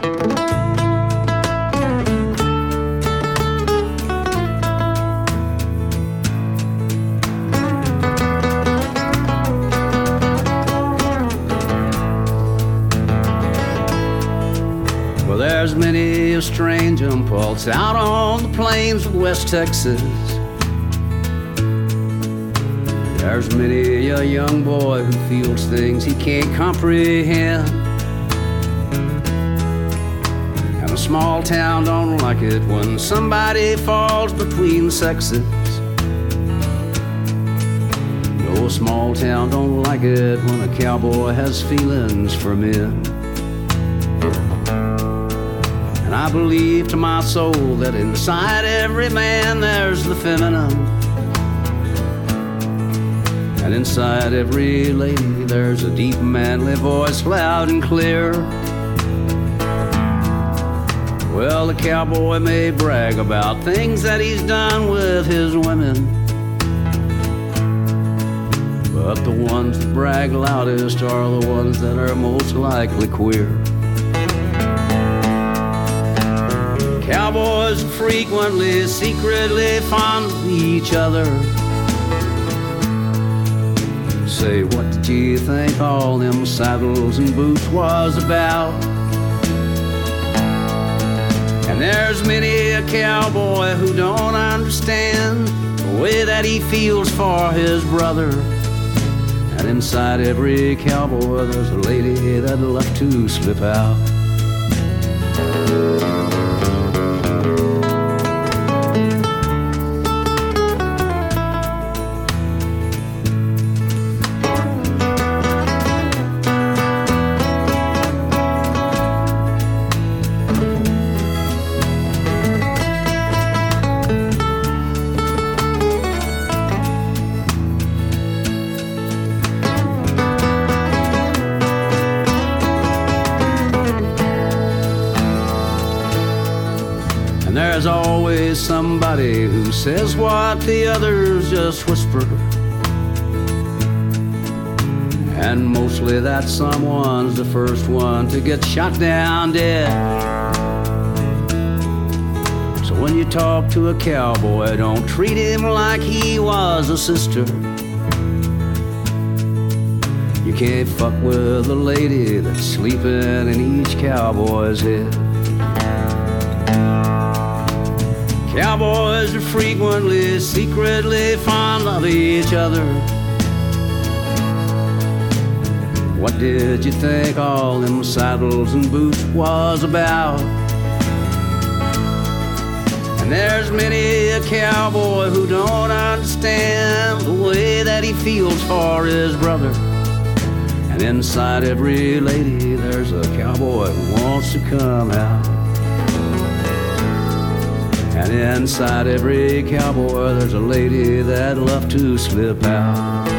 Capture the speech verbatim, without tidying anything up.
Well, there's many a strange impulse out on the plains of West Texas. There's many a young boy who feels things he can't comprehend. And a small town don't like it when somebody falls between sexes. No small town don't like it when a cowboy has feelings for men. And I believe to my soul that inside every man there's the feminine. And inside every lady there's a deep manly voice, loud and clear. Well, the cowboy may brag about things that he's done with his women, but the ones that brag loudest are the ones that are most likely queer. Cowboys are frequently, secretly fond of each other. Say, what did you think all them saddles and boots was about? And there's many a cowboy who don't understand the way that he feels for his brother. And inside every cowboy there's a lady that'd love to slip out. There's always somebody who says what the others just whisper, and mostly that someone's the first one to get shot down dead. So when you talk to a cowboy, don't treat him like he was a sister. You can't fuck with a lady that's sleeping in each cowboy's head. Cowboys are frequently, secretly fond of each other. What did you think all them saddles and boots was about? And there's many a cowboy who don't understand the way that he feels for his brother. And inside every lady there's a cowboy who wants to come out. And inside every cowboy there's a lady that'd love to slip out.